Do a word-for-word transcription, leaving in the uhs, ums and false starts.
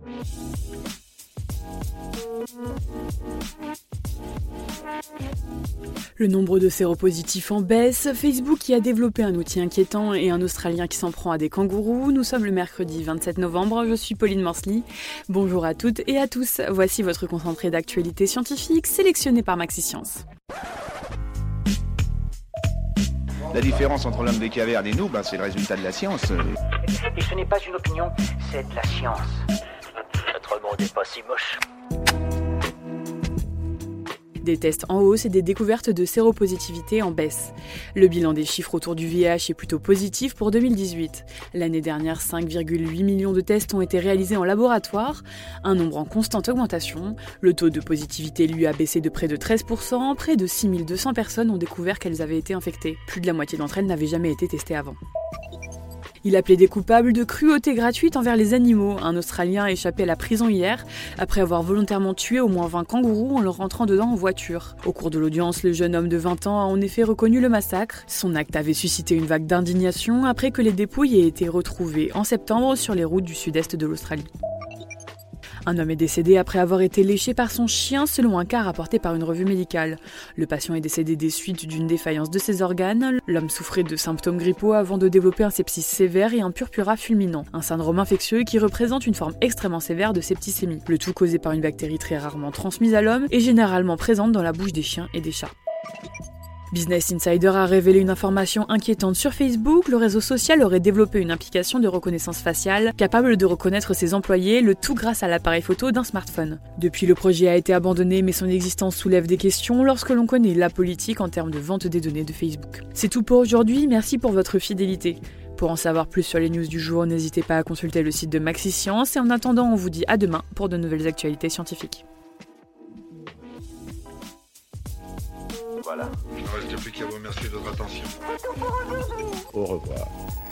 Le nombre de séropositifs en baisse, Facebook qui a développé un outil inquiétant et un Australien qui s'en prend à des kangourous. Nous sommes le mercredi vingt-sept novembre, je suis Pauline Morsley. Bonjour à toutes et à tous, voici votre concentré d'actualité scientifique sélectionné par MaxiScience. La différence entre l'homme des cavernes et nous, ben, c'est le résultat de la science. Et ce n'est pas une opinion, c'est de la science. Notre monde n'est pas si moche. Des tests en hausse et des découvertes de séropositivité en baisse. Le bilan des chiffres autour du V I H est plutôt positif pour deux mille dix-huit. L'année dernière, cinq virgule huit millions de tests ont été réalisés en laboratoire, un nombre en constante augmentation. Le taux de positivité, lui, a baissé de près de treize pour cent. Près de six mille deux cents personnes ont découvert qu'elles avaient été infectées. Plus de la moitié d'entre elles n'avaient jamais été testées avant. Il appelait des coupables de cruauté gratuite envers les animaux. Un Australien a échappé à la prison hier, après avoir volontairement tué au moins vingt kangourous en leur rentrant dedans en voiture. Au cours de l'audience, le jeune homme de vingt ans a en effet reconnu le massacre. Son acte avait suscité une vague d'indignation après que les dépouilles aient été retrouvées en septembre sur les routes du sud-est de l'Australie. Un homme est décédé après avoir été léché par son chien selon un cas rapporté par une revue médicale. Le patient est décédé des suites d'une défaillance de ses organes. L'homme souffrait de symptômes grippaux avant de développer un sepsis sévère et un purpura fulminant, un syndrome infectieux qui représente une forme extrêmement sévère de septicémie. Le tout causé par une bactérie très rarement transmise à l'homme et généralement présente dans la bouche des chiens et des chats. Business Insider a révélé une information inquiétante sur Facebook. Le réseau social aurait développé une application de reconnaissance faciale capable de reconnaître ses employés, le tout grâce à l'appareil photo d'un smartphone. Depuis, le projet a été abandonné, mais son existence soulève des questions lorsque l'on connaît la politique en termes de vente des données de Facebook. C'est tout pour aujourd'hui, merci pour votre fidélité. Pour en savoir plus sur les news du jour, n'hésitez pas à consulter le site de MaxiScience et en attendant, on vous dit à demain pour de nouvelles actualités scientifiques. Voilà. Il ne reste plus qu'à vous remercier de votre attention. Au revoir.